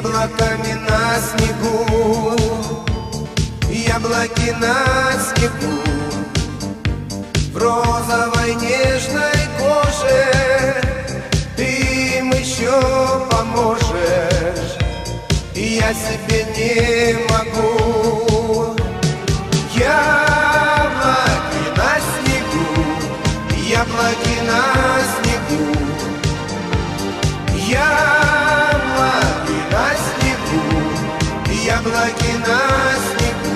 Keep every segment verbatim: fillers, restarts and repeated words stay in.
яблоками на снегу, яблоки на снегу, в розовой нежной коже ты им еще поможешь, и я себе не могу. Яблоки на снегу, яблоки на снегу, яблоки на снегу, яблоки на снегу,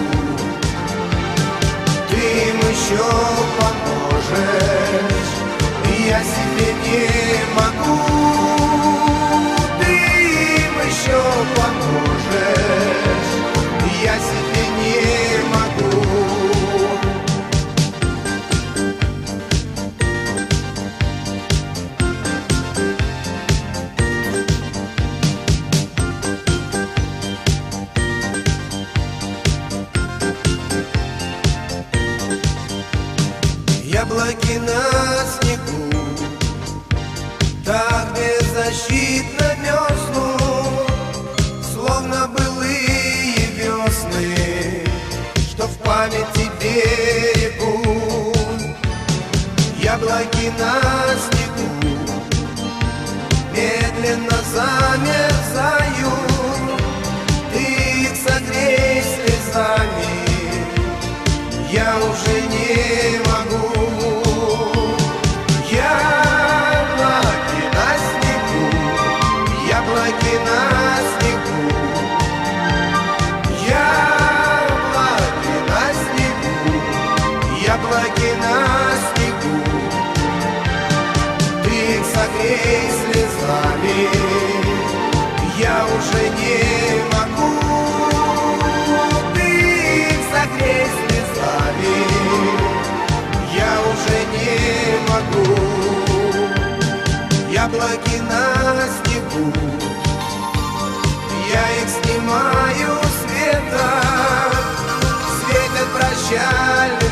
ты им еще поможешь, и я себе не могу. Ты им еще поможешь, и я себе не могу. Яблоки на снегу так беззащитно мерзнут, словно былые весны, что в памяти берегу. Яблоки на снегу медленно замерзают, ты их согрей слезами, я уже не могу. Яблоки на снегу, яблоки на снегу, яблоки на снегу, яблоки на снегу, ты их согрей слезами, я уже не могу. Ты их согрей слезами, я уже не могу. Яблоки на снегу, я их снимаю с веток, светят прощальные